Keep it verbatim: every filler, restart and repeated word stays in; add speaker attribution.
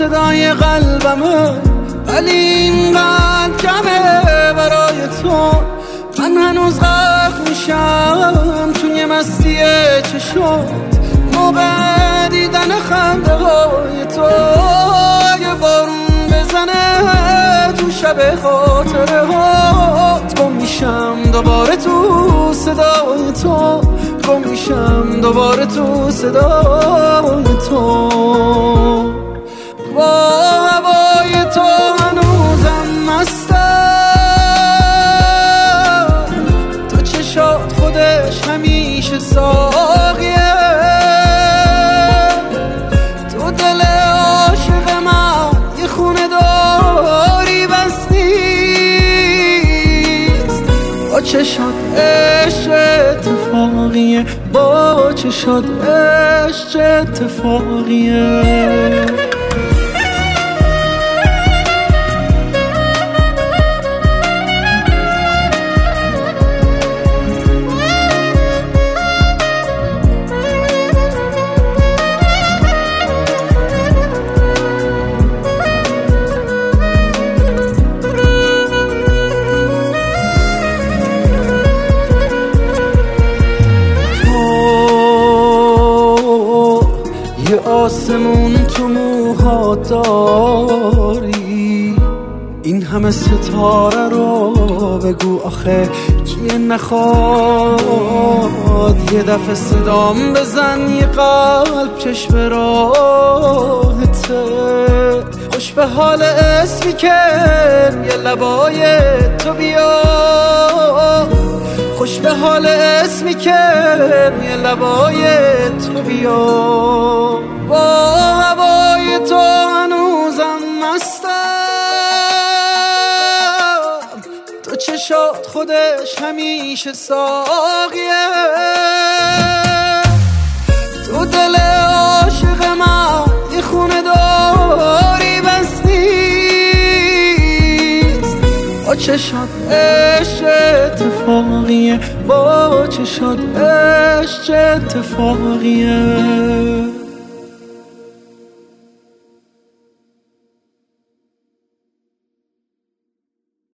Speaker 1: صدای قلبمه، ولی این قلب کمه برای تو. من هنوز غرق میشم توی مستی چشات موقع دیدن خنده های تو. اگه بارون بزنه تو شب خاطره هات، گم میشم دوباره تو صدای تو، گم میشم دوباره تو صدای تو. با هوای تو هنوزم مستم، تو چشات خودش همیشه ساقیه، تو دل عاشق من یه خونه داری بس نیست. با چشات عشق اتفاقیه، با چشات عشق اتفاقیه. یه آسمون تو موهات داری، این همه ستاره رو بگو آخه کیه نخواد. یه دفعه صدام بزن، یه قلب چشم راهته، خوش به حال اسمی که یه لبای تو بیا، خوش به حال اسمی که روی لبای تو بیا. با هوای تو هنوزم مستم، تو چشات خودش همیشه ساقیه، تو دل عاشق من یه خونه داری بس نیست. با چشات عشق اتفاقیه، با چشات عشق اتفاقیه.